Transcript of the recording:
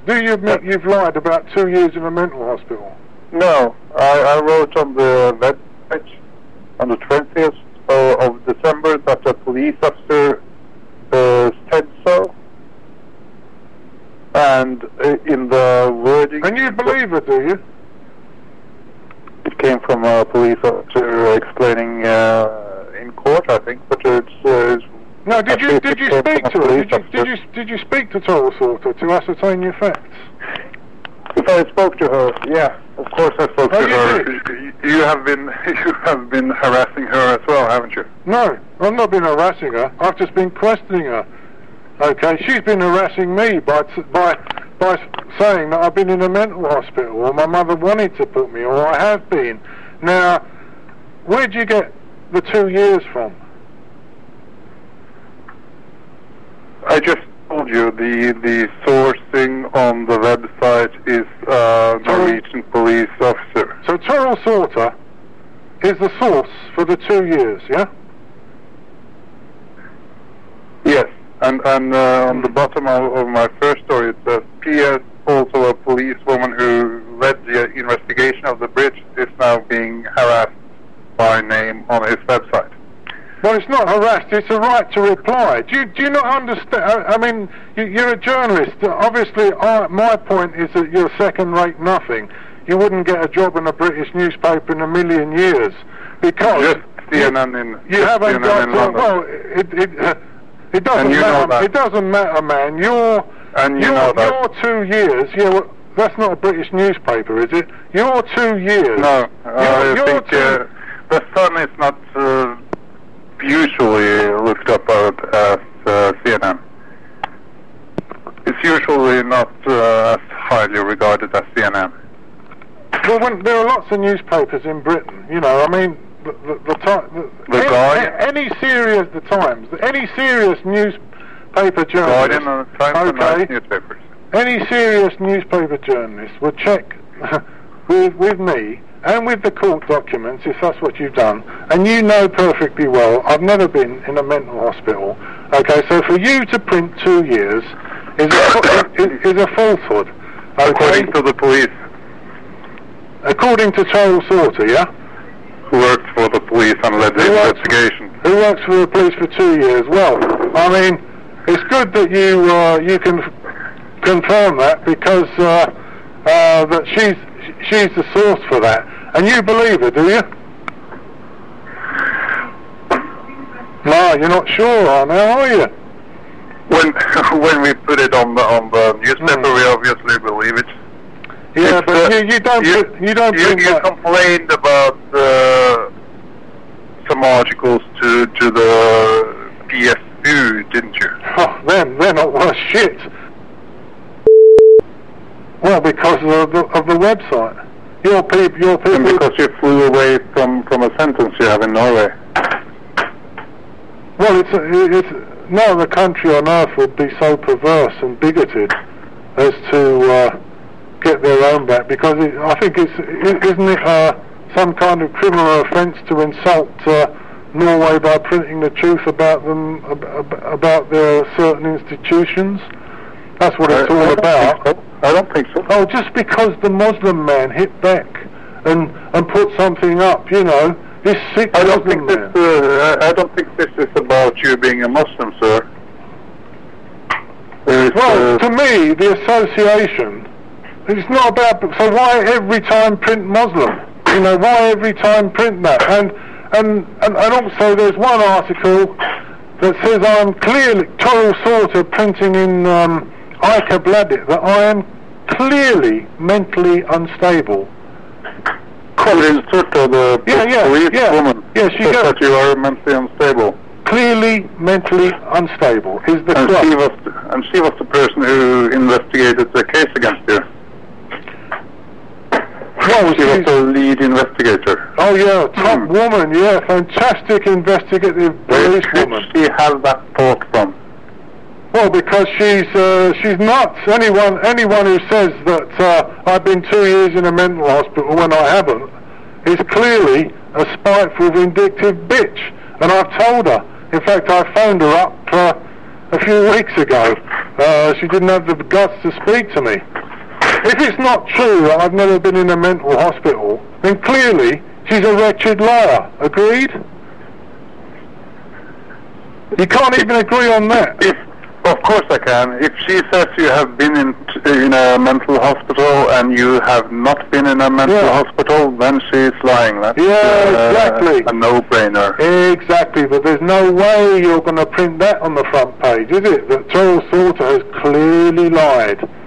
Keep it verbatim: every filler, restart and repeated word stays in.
do you admit you've lied about two years in a mental hospital? No, I, I wrote on the webpage on the twentieth of December that a police officer uh, said so. And uh, in the wording... And you believe it, do you? It came from a police officer explaining uh, in court, I think, but it's... Uh, it's no, did you did you speak to her? Did you, did you did you speak to Toril Sauter to ascertain your facts? If I spoke to her, yeah, of course I spoke oh, to you her. Did? You have been you have been harassing her as well, haven't you? No, I've not been harassing her. I've just been questioning her. Okay, she's been harassing me by by by saying that I've been in a mental hospital, or my mother wanted to put me, or I have been. Now, where'd you get the two years from? I just told you the the sourcing on the website is uh, Norwegian police officer. So Toril Sauter is the source for the two years, yeah? Yes, and and uh, on the bottom of, of my first story it says, P S also a policewoman who led the investigation of the bridge is now being harassed by name on his website. Well, it's not harassed, it's a right to reply. Do you, do you not understand? I, I mean, you, you're a journalist. Obviously, I, my point is that you're second-rate nothing. You wouldn't get a job in a British newspaper in a million years. Because... Just C N N in You haven't got to... Well, it, it, uh, it doesn't matter. It doesn't matter, man. You're... And you your, know that. Your two years... Yeah, well, that's not a British newspaper, is it? Your two years... No, uh, your, I your think uh, the Sun is not... Uh, usually looked up as uh, C N N. It's usually not uh, as highly regarded as C N N. Well, when, there are lots of newspapers in Britain, you know, I mean, the, the, the, the, the any, Guardian? any serious, the Times, any serious newspaper journalist, Guardian and the Times okay, are nice newspapers. Any serious newspaper journalist would check with, with me and with the court documents, if that's what you've done, and you know perfectly well, I've never been in a mental hospital, okay, so for you to print two years is a, is, is a falsehood, okay? According to the police. According to Toril Sauter, yeah? Who worked for the police and led the who investigation. Works, who works for the police for two years, well, I mean, it's good that you, uh, you can f confirm that, because uh, uh, that she's she's the source for that. And you believe her, do you? No, you're not sure, are now, are you? When when we put it on the on the newspaper, mm. we obviously believe it. Yeah, it's, but uh, you, you don't you, put, you don't you, think you that. complained about uh, some articles to to the P S U, didn't you? Oh, them, they're not worth shit. Well, because of the, of the website. Your people, your people... And because you flew away from, from a sentence you have in Norway. Well, it's, it's... No other country on earth would be so perverse and bigoted as to uh, get their own back, because it, I think it's... Isn't it uh, some kind of criminal offence to insult uh, Norway by printing the truth about them, ab about their certain institutions? That's what it's all about. I don't think so. Oh, just because the Muslim man hit back and and put something up, you know, this sick I don't Muslim think man. this. Uh, I don't think this is about you being a Muslim, sir. There's, well, uh, to me, the association. It's not about. So why every time print Muslim? You know, why every time print that? And and and, and also, there's one article that says I'm clearly Toril Sauter printing in. Um, Ica Bladit, that I am clearly mentally unstable. Colin Sauter, the yeah, yeah, police yeah. woman, yeah, she says goes, that you are mentally unstable. Clearly mentally unstable is the and club. she was the, and she was the person who investigated the case against you. Well, she was the lead investigator. Oh yeah, top hmm. woman, yeah, fantastic investigative police Where woman. did she have that thought from? Well, because she's uh, she's nuts. Anyone anyone who says that uh, I've been two years in a mental hospital when I haven't is clearly a spiteful, vindictive bitch. And I've told her. In fact, I phoned her up uh, a few weeks ago. Uh, she didn't have the guts to speak to me. if it's not true that I've never been in a mental hospital, then clearly she's a wretched liar. Agreed? You can't even agree on that. If, of course I can. If she says you have been in in a mental hospital and you have not been in a mental Yeah. hospital, then she's lying. That's Yeah, uh, exactly. a no-brainer. Exactly, but there's no way you're going to print that on the front page, is it? That Charles Salter has clearly lied.